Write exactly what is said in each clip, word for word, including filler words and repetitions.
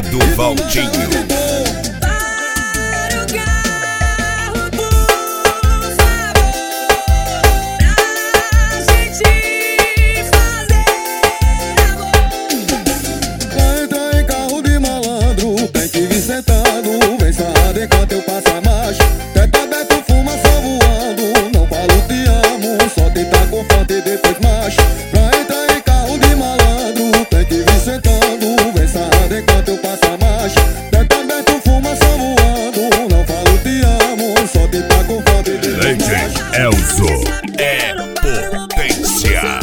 do Valdinho. Vem sarrado enquanto eu passo a marcha. Teto aberto, fumaça voando. Não falo te amo, só tentar com forte e depois marcha. Pra entrar em carro de malandro, tem que vir sentando. Vem sarrado enquanto eu passo a marcha. Teto aberto, fumaça voando. Não falo te amo, só tentar com forte e depois marcha. D J Elzo é potência.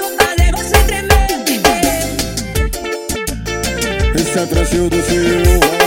Esse é Brasil do Cio.